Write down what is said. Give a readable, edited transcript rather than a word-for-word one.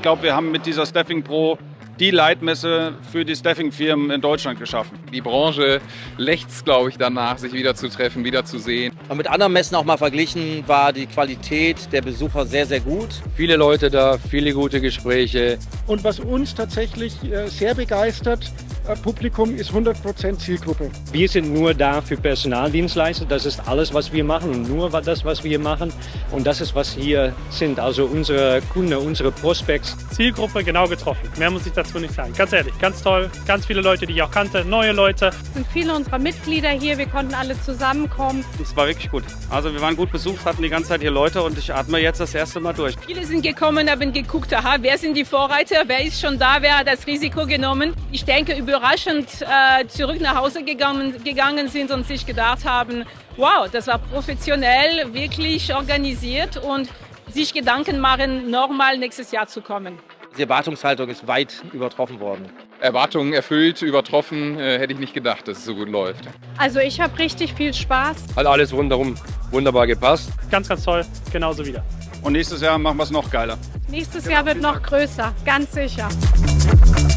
glaube, wir haben mit dieser Staffing Pro die Leitmesse für die Staffing-Firmen in Deutschland geschaffen. Die Branche lechzt, glaube ich, danach, sich wieder zu treffen, wieder zu sehen. Und mit anderen Messen auch mal verglichen, war die Qualität der Besucher sehr, sehr gut. Viele Leute da, viele gute Gespräche. Und was uns tatsächlich sehr begeistert, Publikum ist 100% Zielgruppe. Wir sind nur da für Personaldienstleister, das ist alles, was wir machen und nur das, was wir machen. Und das ist, was hier sind, also unsere Kunden, unsere Prospects. Zielgruppe genau getroffen, mehr muss ich dazu nicht sagen. Ganz ehrlich, ganz toll, ganz viele Leute, die ich auch kannte, neue Leute. Es sind viele unserer Mitglieder hier, wir konnten alle zusammenkommen. Es war wirklich gut. Also wir waren gut besucht, hatten die ganze Zeit hier Leute und ich atme jetzt das erste Mal durch. Viele sind gekommen, haben geguckt, aha, wer sind die Vorreiter, wer ist schon da, wer hat das Risiko genommen. Ich denke, überraschend zurück nach Hause gegangen sind und sich gedacht haben, wow, das war professionell, wirklich organisiert und sich Gedanken machen, nochmal nächstes Jahr zu kommen. Die Erwartungshaltung ist weit übertroffen worden. Erwartungen erfüllt, übertroffen, hätte ich nicht gedacht, dass es so gut läuft. Also ich habe richtig viel Spaß. Hat alles rundherum wunderbar gepasst. Ganz, ganz toll, genauso wieder. Und nächstes Jahr machen wir es noch geiler. Nächstes Jahr wird noch größer, ganz sicher.